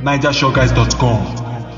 NigerShowGuys.com.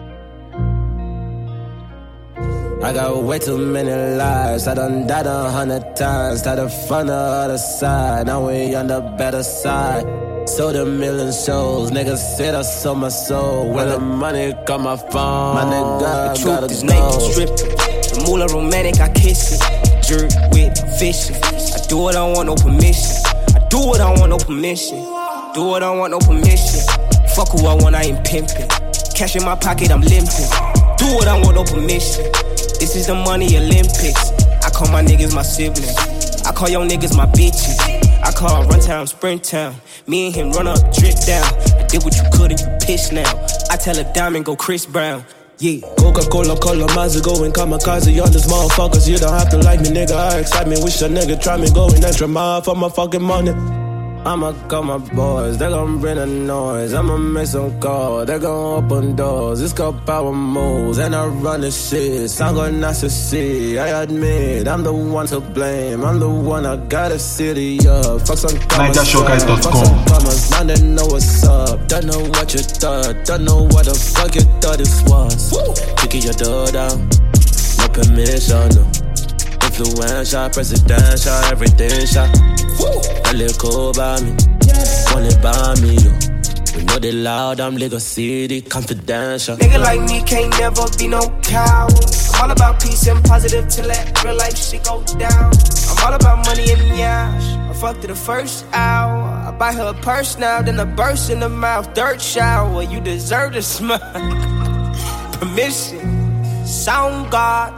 I got way too many lives. I done died 100 times. Started from the other side. Now we on the better side. Sold a million shows. Niggas said I sold my soul. When the money got my phone, my nigga gotta is go. naked stripping. The moolah romantic, I kiss it. Jerk with fishing. I do what I want, no permission. I do what I want, no permission. Do what I want, no permission. Fuck who I want, I ain't pimping. Cash in my pocket, I'm limping. Do what I want, no permission. This is the money Olympics. I call my niggas my siblings. I call your niggas my bitches. I call run town, sprint town. Me and him run up, drip down. I did what you could and you pissed now. I tell a diamond, go Chris Brown. Yeah. Coca-Cola, Cola, Mazda, going kamikaze on this motherfuckers. You don't have to like me, nigga. I excite me. Wish a nigga try me, going extra mile for my fucking money. I'ma call my boys, they gon' bring the noise. I'ma make some calls, they gon' open doors. It's called power moves, and I run the shit. Sound good not to see, I admit I'm the one to blame. I'm the one, I got a city up. Fuck some commas, NigerShowGuys.com. fuck some commas, now they know what's up. Don't know what you thought, don't know what the fuck you thought this was. Kicking your door down, no permission, no. Influential, presidential, everything shot. That little cool by me, want it by me, yo. We know they loud, I'm Lagos City, confidential. Nigga like me can't never be no coward. I'm all about peace and positive till that real life shit go down. I'm all about money and yash. I fucked her the first hour. I buy her a purse now, then a burst in the mouth. Dirt shower, you deserve to smile. Permission, sound God.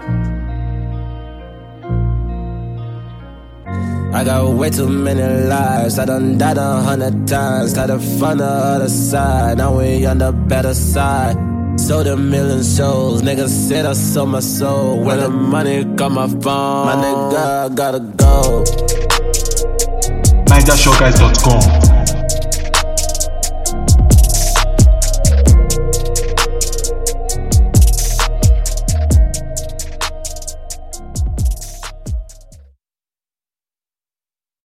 I got way too many lives. I done died 100 times. Started from the other side. Now we on the better side. Sold a million shows. Niggas said I sold my soul. When the money got my phone, my nigga gotta go. NigerShowGuys.com.